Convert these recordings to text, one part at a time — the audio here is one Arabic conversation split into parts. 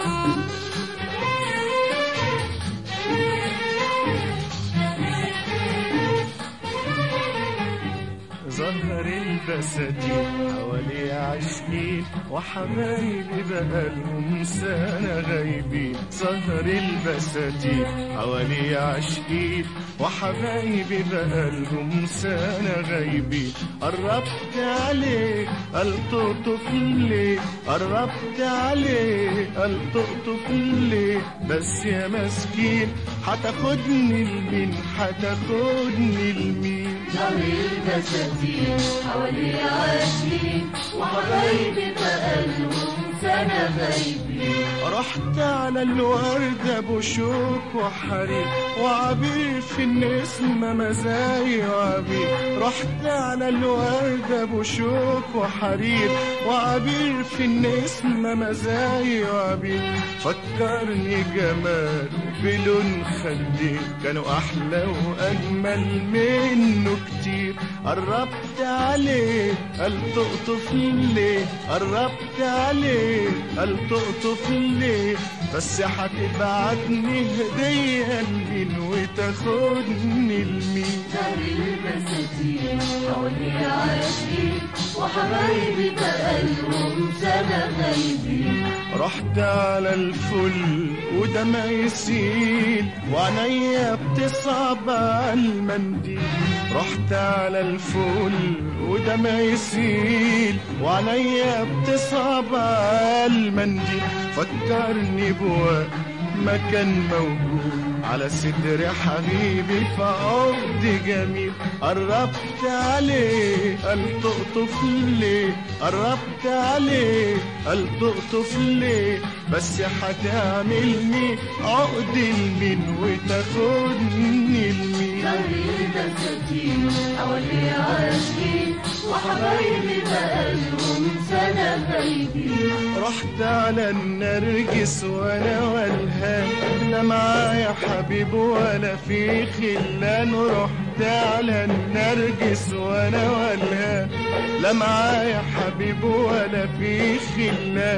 ظهر البساتين حوالي عاشقين وحبايبي بقالهم سنة غايبين. ظهر البساتين حوالي عاشقين وحبايبي بقالهم سنة غايبين. قربت عليه قال تقطف ليه، قربت عليه قال تقطف ليه، بس يا مسكين هتاخدني لمين، هتاخدني لمين. ظهر البساتين حوالي عاشقين وحبايبي بقالهم سنة غايبين. رحت على الوردة بشوك وحريق وعبير في النسمة مزايا وعبير. رحت على الوردة بشوك وحرير وعبير في النسمة مزايا وعبير. فكرني جمال بلون خدي كانوا أحلى وأجمل منه كتير. قربت عليه قال تقطف ليه، قربت عليه قال تقطف ليه، بس هتبعتني هدية لمين وتاخدني لمين. ظهر البساتين حوالي عاشقين وحبايبي بقالهم سنة غايبين. رحت على الفل ودمع يسيل وعينيا بتصعب على المنديل. رحت على الفل ودمع يسيل وعينيا بتصعب على المنديل. فكرني بوقت ما كان موجود على صدر حبيبي في عقد جميل. قربت عليه قال تقطف ليه، قربت عليه قال تقطف ليه، بس هتعملني عقد لمين وتاخدني لمين. ظهر البساتين حوالي عاشقين وحبايبي بقالهم سنة غايبين. رحت على النرجس وانا والهان، لا معايا حبيب ولا في خلان. رحت على النرجس وانا والهان، لا معايا حبيب ولا في خلان.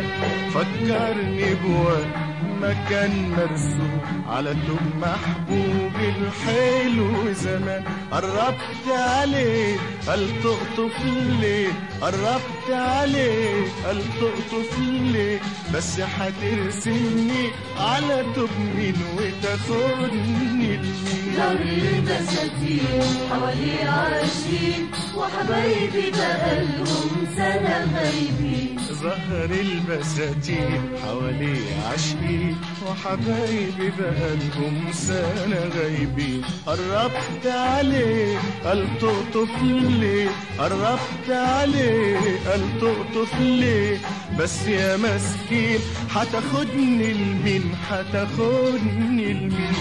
فكرني بوقت مكان مرسوم على توب محبوبي الحلو زمان. قربت عليه قال تقطف ليه، قربت عليه قال تقطف ليه، بس هترسمني على توب مين وتاخدني لمين. ظهر البساتين حوالي عاشقين وحبايبي بقالهم سنة غايبين. ظهر البساتين حوالي عاشقين وحبايبي بقالهم سنة غايبين. قربت عليه قال تقطف ليه، قربت عليه قال تقطف ليه، بس يا مسكين هتاخدني لمين، هتاخدني لمين.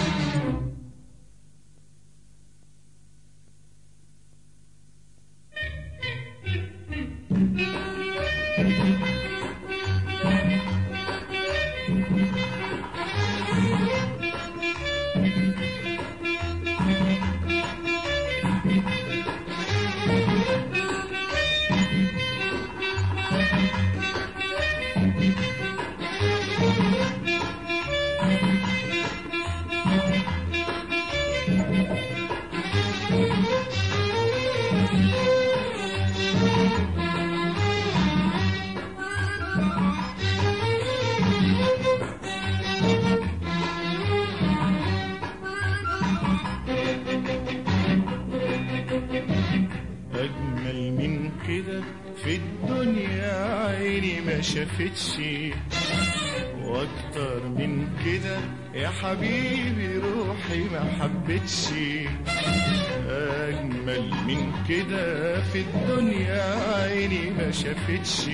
أجمل من كده في الدنيا عيني ما شافتش، واكتر من كده يا حبيبي روحي ما حبتش. أجمل من كده في الدنيا عيني ما شافتش،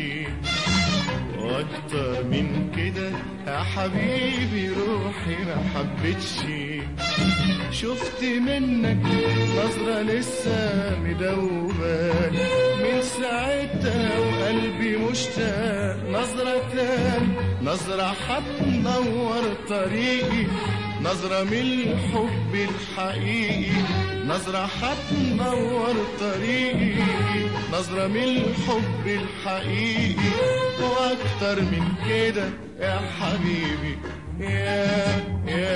واكتر من كده يا حبيبي روحي ما حبتش. شفت منك نظرة لسه مدوبان من ساعتها وقلبي مشتاق. نظرة تاني نظرة هتنور طريقي نظرة من الحب الحقيقي، نظرة هتنور طريقي، نظرة من الحب الحقيقي، واكتر من كده يا حبيبي، يا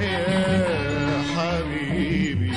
حبيبي.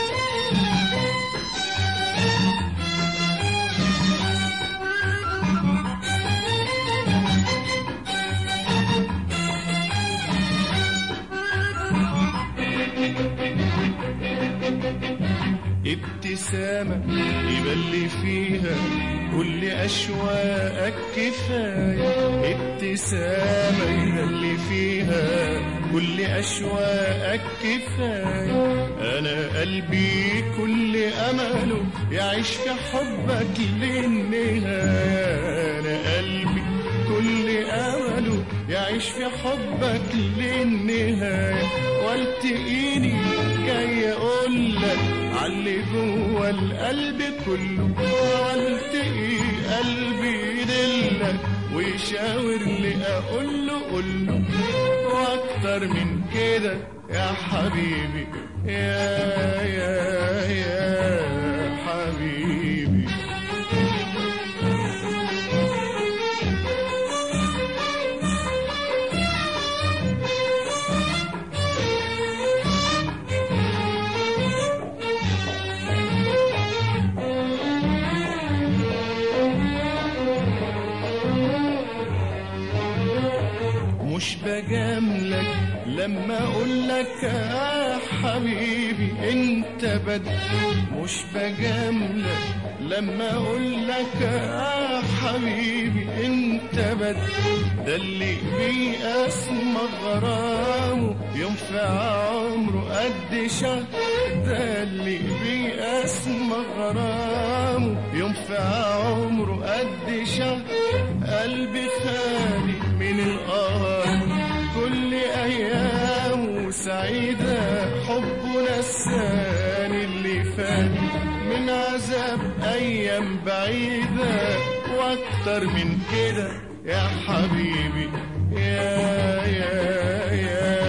ابتسامة يبلي فيها كل أشواقك كفاية، ابتسامة يبلي فيها كل أشواقك كفاية. أنا قلبي كل أمله يعيش في حبك للنهاية، أنا قلبي كل أمله يعيش في حبك للنهاية. والتقيني جاي أقولك عاللي جوه القلب كله، والتقي قلبي يدلك ويشاور لي أقوله قوله، وأكتر من كده يا حبيبي، يا حبيبي. مش بجاملك لما اقولك يا حبيبي انت بدر، مش بجاملك لما اقولك يا حبيبي انت بدر. ده اللي بيقسم غرامه يوم في عمره قد شهر، ده اللي بيقسم غرامه يوم في عمره قد شهر. قلبي خالي من القهر كل أيامه سعيدة، حبه نساني اللي فات من عذاب أيام بعيدة، وأكتر من كده يا حبيبي، يا